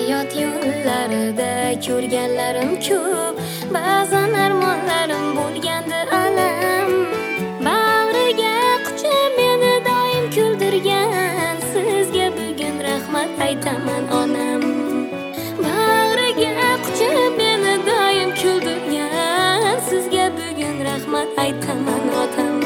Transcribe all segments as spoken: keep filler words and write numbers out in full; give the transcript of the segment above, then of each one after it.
hayot yo'llarida ko'rganlarim ko'p, ba'zan armonlarim bo'lgandi alam. Bag'riga quchib meni doim kuldirgan, sizga bugun rahmat aytaman onam. Bag'riga quchib meni doim kuldirgan, sizga bugun rahmat aytaman otam.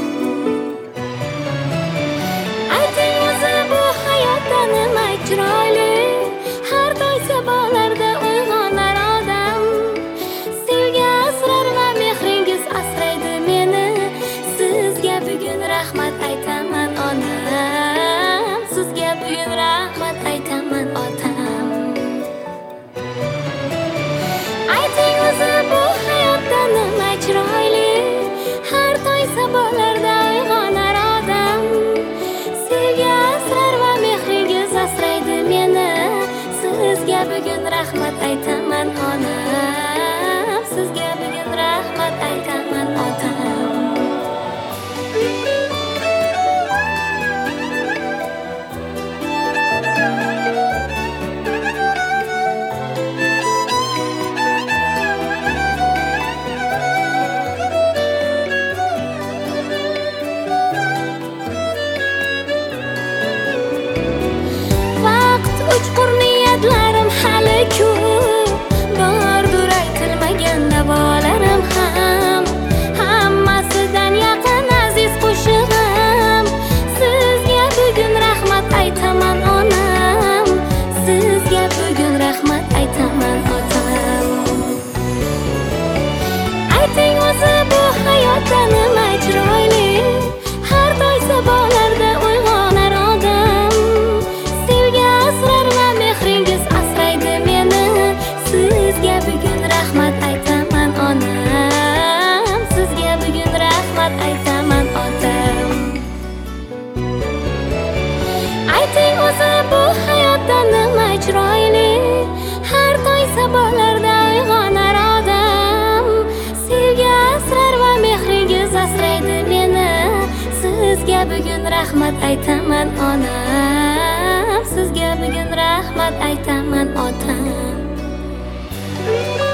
Ayting o'zi bu hayotda nima chiroyli, har qaysi bog'larda uyg'onar odam. Sevgi asrar va mehringiz asraydi meni, sizga bugun rahmat aytaman onam. Sizga bugun rahmat aytaman otam. Ayting o'zi bu hayotda nima chiroyli, har qaysi bog'larda uyg'onar odam. Sevgi asrar va mehringiz asraydi meni, sizga bugun rahmat aytaman onam. Sizga bugun rahmat aytaman otam. Uchqur niyatlarim hali ko'p, bordur aytilmagan davolarim ham. Hammasidan yaqin aziz qo'shig'im, sizga bugun rahmat aytaman onam. Sizga bugun rahmat aytaman otam. Ayting o'zi bu hayotda nima chiroyli, har qaysi bog'larda uyg'onar odam. Sevgi asrar va mehringiz asraydi meni, sizga bugun rahmat aytaman onam. Sizga bugun rahmat aytaman otam. Ayting o'zi bu hayotda nima chiroyli, har qaysi bog'larda uyg'onar odam. Sevgi asrar va mehringiz asraydi meni, sizga bugun rahmat aytaman onam. Sizga bugun rahmat aytaman otam.